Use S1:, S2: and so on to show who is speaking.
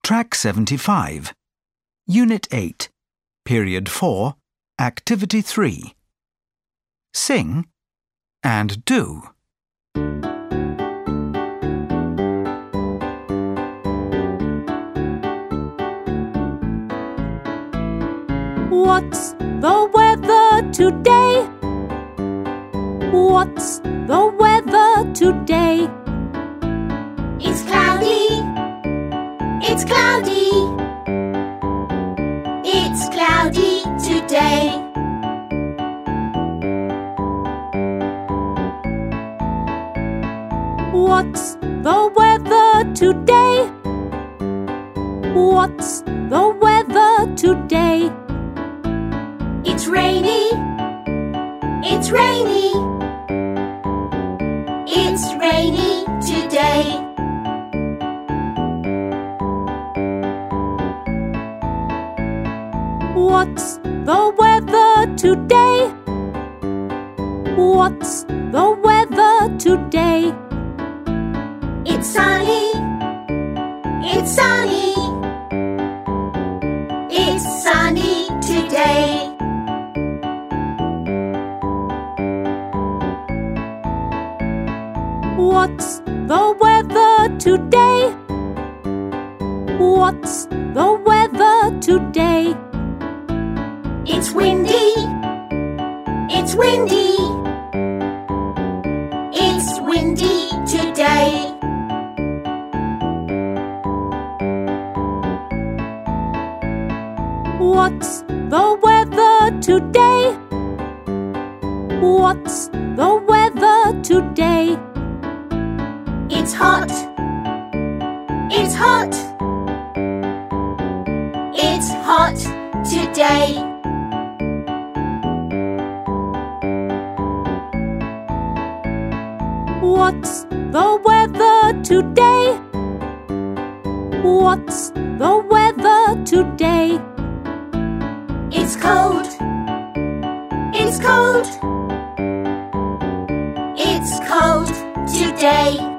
S1: Track 75, Unit 8, Period 4, Activity 3. Sing and do.
S2: What's the weather today? What's the weather today?
S3: It's cloudy. It's cloudy. It's cloudy today.
S2: What's the weather today? What's the weather today?
S3: It's rainy. It's rainy. It's rainy today.
S2: What's the weather today? What's the weather today?
S3: It's sunny. It's sunny. It's sunny today.
S2: What's the weather today? What's the weather today?
S3: It's windy. It's windy. It's windy today.
S2: What's the weather today? What's the weather today?
S3: It's hot. It's hot. It's hot today.
S2: What's the weather today? What's the weather today?
S3: It's cold. It's cold. It's cold today.